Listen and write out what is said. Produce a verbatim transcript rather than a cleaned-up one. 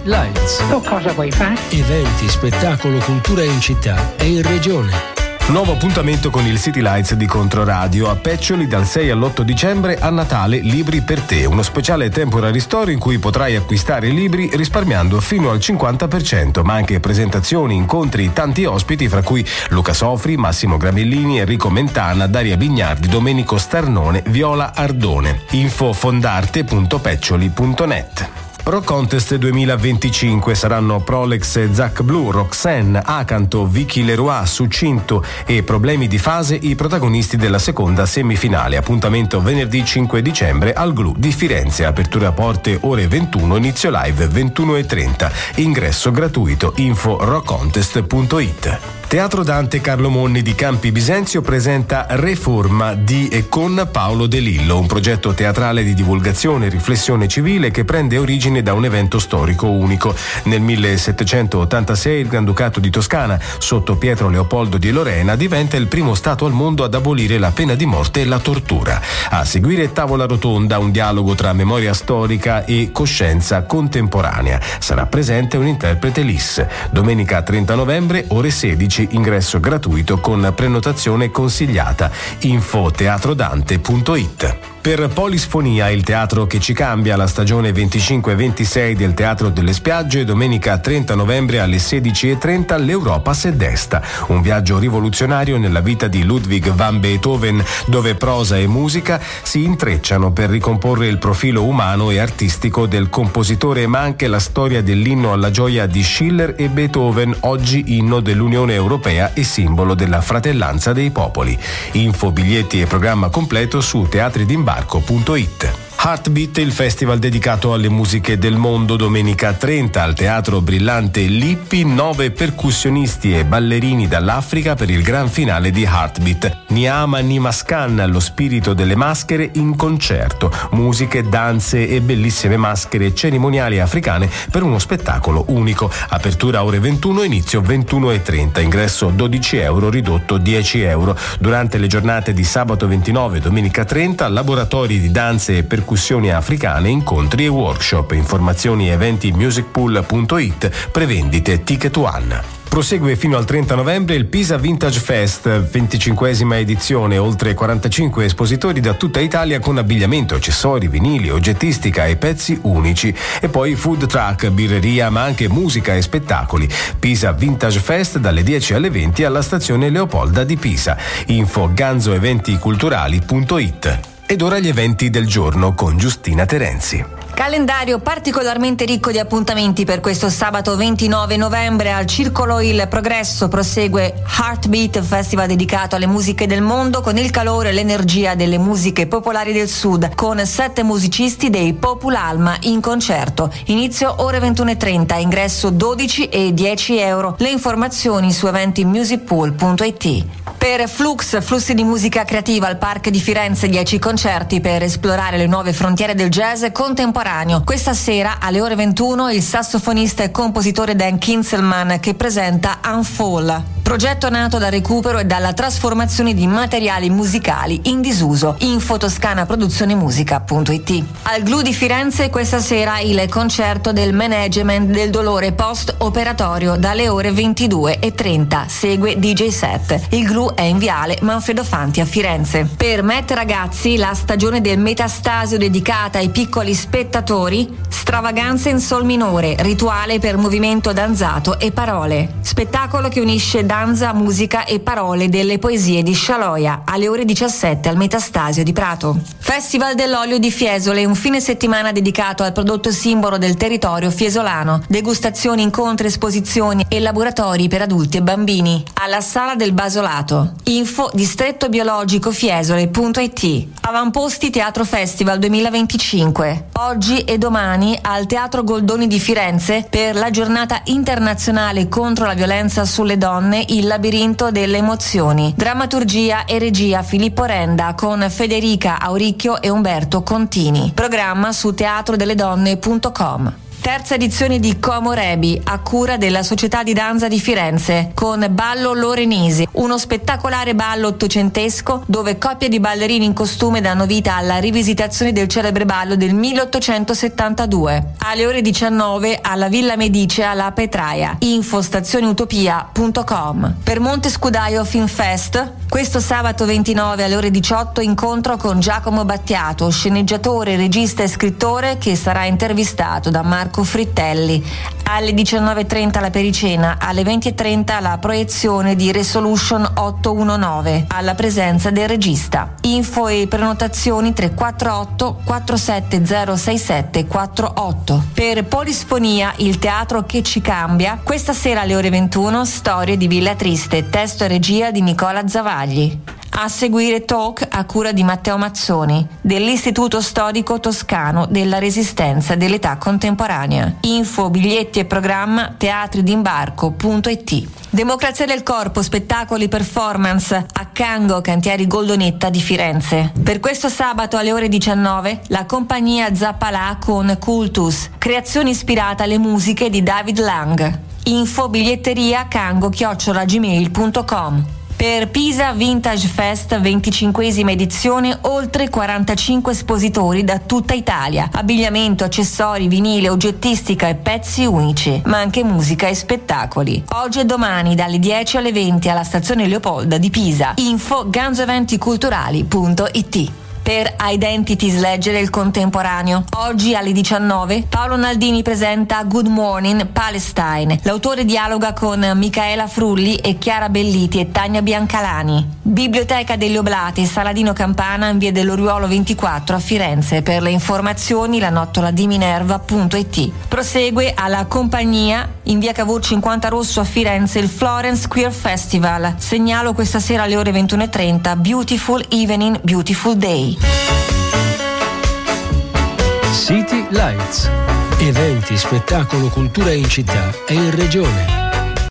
Lights. Tu cosa vuoi fare? Eventi, spettacolo, cultura in città e in regione. Nuovo appuntamento con il City Lights di Controradio a Peccioli dal sei all'otto dicembre. A Natale Libri per te, uno speciale temporary store in cui potrai acquistare libri risparmiando fino al cinquanta per cento, ma anche presentazioni, incontri, tanti ospiti fra cui Luca Sofri, Massimo Gramellini, Enrico Mentana, Daria Bignardi, Domenico Starnone, Viola Ardone. Info fondarte punto peccioli punto net. Rock Contest duemilaventicinque saranno Prolex e Zac Blue, Roxanne, Acanto, Vicky Leroy, Succinto e Problemi di fase i protagonisti della seconda semifinale. Appuntamento venerdì cinque dicembre al Glu di Firenze. Apertura porte ore ventuno, inizio live ventuno e trenta. Ingresso gratuito. Info rock contest punto it. Teatro Dante Carlo Monni di Campi Bisenzio presenta Reforma di e con Paolo De Lillo, un progetto teatrale di divulgazione e riflessione civile che prende origine da un evento storico unico. Nel millesettecentottantasei il Granducato di Toscana, sotto Pietro Leopoldo di Lorena, diventa il primo Stato al mondo ad abolire la pena di morte e la tortura. A seguire Tavola Rotonda, un dialogo tra memoria storica e coscienza contemporanea. Sarà presente un interprete L I S. Domenica trenta novembre, ore sedici. Ingresso gratuito con prenotazione consigliata. Info teatrodante punto it. Per Polisfonia, il teatro che ci cambia, la stagione venticinque ventisei del Teatro delle Spiagge, domenica trenta novembre alle sedici e trenta, l'Europa s'è desta. Un viaggio rivoluzionario nella vita di Ludwig van Beethoven, dove prosa e musica si intrecciano per ricomporre il profilo umano e artistico del compositore, ma anche la storia dell'inno alla gioia di Schiller e Beethoven, oggi inno dell'Unione Europea e simbolo della fratellanza dei popoli. Info, biglietti e programma completo su teatri d'imbarco punto it. Heartbeat, il festival dedicato alle musiche del mondo, domenica trenta al Teatro Brillante Lippi, nove percussionisti e ballerini dall'Africa per il gran finale di Heartbeat. Niama Nimaskan, lo spirito delle maschere in concerto, musiche, danze e bellissime maschere cerimoniali africane per uno spettacolo unico. Apertura ore ventuno, inizio ventuno e trenta, ingresso dodici euro, ridotto dieci euro. Durante le giornate di sabato ventinove e domenica trenta, laboratori di danze e percussioni africane, incontri e workshop. Informazioni eventi musicpool punto it, prevendite Ticket One. Prosegue fino al trenta novembre il Pisa Vintage Fest, venticinquesima edizione, oltre quarantacinque espositori da tutta Italia con abbigliamento, accessori, vinili, oggettistica e pezzi unici. E poi food truck, birreria, ma anche musica e spettacoli. Pisa Vintage Fest dalle dieci alle venti alla stazione Leopolda di Pisa. Info ganzoeventiculturali punto it. Ed ora gli eventi del giorno con Giustina Terenzi. Calendario particolarmente ricco di appuntamenti per questo sabato ventinove novembre. Al Circolo Il Progresso prosegue Heartbeat, festival dedicato alle musiche del mondo con il calore e l'energia delle musiche popolari del sud, con sette musicisti dei Populalma in concerto. Inizio ore ventuno e trenta, ingresso dodici e dieci euro. Le informazioni su eventi musicpool punto it. Per Flux, flussi di musica creativa al Park di Firenze, dieci concerti per esplorare le nuove frontiere del jazz contemporaneo. Questa sera alle ore ventuno il sassofonista e compositore Dan Kinselman che presenta Unfall, progetto nato dal recupero e dalla trasformazione di materiali musicali in disuso. Info toscana produzione musica punto it. Al Glu di Firenze questa sera il concerto del management del dolore post-operatorio dalle ore ventidue e trenta. Segue D J set. Il Glu è in viale Manfredo Fanti a Firenze. Per Met Ragazzi, la stagione del metastasio dedicata ai piccoli spettatori, stravaganze in sol minore, rituale per movimento danzato e parole. Spettacolo che unisce danza, musica e parole delle poesie di Scialoia alle ore diciassette al Metastasio di Prato. Festival dell'olio di Fiesole, un fine settimana dedicato al prodotto simbolo del territorio fiesolano. Degustazioni, incontri, esposizioni e laboratori per adulti e bambini. Alla Sala del Basolato. Info distretto biologico fiesole punto it. Avamposti Teatro Festival duemilaventicinque. Oggi e domani al Teatro Goldoni di Firenze per la giornata internazionale contro la violenza sulle donne, Il labirinto delle emozioni. Drammaturgia e regia Filippo Renda con Federica Auricchio e Umberto Contini. Programma su teatro delle donne punto com. Terza edizione di Como Rebi, a cura della Società di Danza di Firenze, con Ballo Lorenese, uno spettacolare ballo ottocentesco dove coppie di ballerini in costume danno vita alla rivisitazione del celebre ballo del milleottocentosettantadue. Alle ore diciannove alla Villa Medicea alla Petraia. Info stazioneutopia punto com. Per Monte Scudaio Film Fest, questo sabato ventinove alle ore diciotto incontro con Giacomo Battiato, sceneggiatore, regista e scrittore, che sarà intervistato da Marco Frittelli. Alle diciannove e trenta la pericena, alle venti e trenta la proiezione di Resolution ottocentonove alla presenza del regista. Info e prenotazioni tre quattro otto quattro sette zero sei sette quattro otto. Per Polisfonia, il teatro che ci cambia, questa sera alle ore ventuno Storie di Villa Triste, testo e regia di Nicola Zavagli. A seguire talk a cura di Matteo Mazzoni dell'Istituto Storico Toscano della Resistenza dell'Età Contemporanea. Info, biglietti e programma teatridimbarco punto it. Democrazia del Corpo, spettacoli, performance a Cango, Cantieri Goldonetta di Firenze. Per questo sabato alle ore diciannove la compagnia Zappalà con Cultus, creazione ispirata alle musiche di David Lang. Info, biglietteria cango chiocciola gmail punto com. Per Pisa Vintage Fest venticinquesima edizione, oltre quarantacinque espositori da tutta Italia, abbigliamento, accessori, vinile, oggettistica e pezzi unici, ma anche musica e spettacoli. Oggi e domani dalle dieci alle venti alla stazione Leopolda di Pisa. Info ganzoeventiculturali punto it. Per Identities, leggere il contemporaneo. Oggi alle diciannove Paolo Naldini presenta Good Morning Palestine. L'autore dialoga con Micaela Frulli e Chiara Belliti e Tania Biancalani. Biblioteca degli Oblati, Saladino Campana, in via dell'Oriuolo ventiquattro a Firenze. Per le informazioni la nottola di minerva punto it. Prosegue alla compagnia in via Cavour cinquanta Rosso a Firenze il Florence Queer Festival. Segnalo questa sera alle ore ventuno e trenta Beautiful Evening, Beautiful Day. City Lights. Eventi, spettacolo, cultura in città e in regione.